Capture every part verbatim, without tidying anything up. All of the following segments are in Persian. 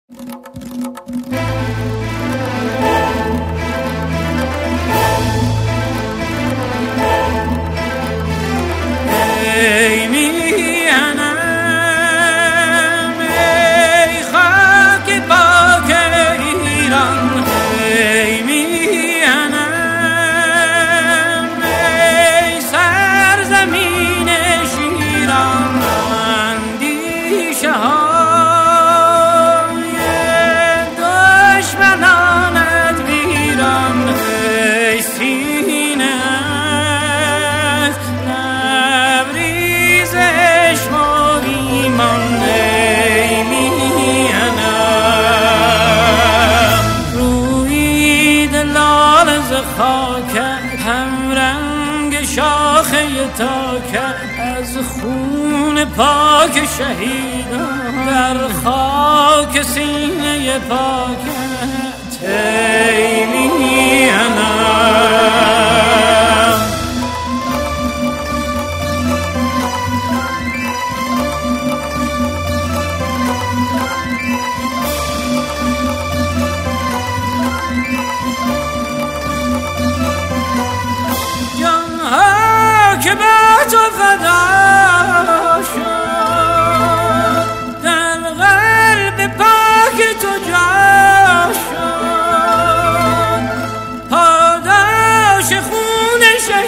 هم رنگ شاخه تاکت از خون پاک شهیدان در خاک سینه پاکت ای میهنم. که به تو فدا شد در قلب پاک تو جا شد پاداش خون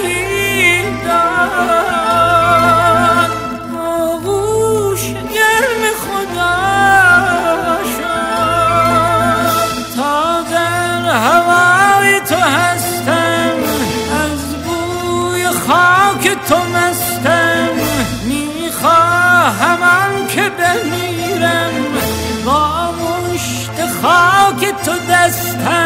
شهیدان آغوش گرم خدا شد تا در هوای تو هستم از بوی خاک تو مستم میخواهم آن که بمیرم با مشت خاک تو دستم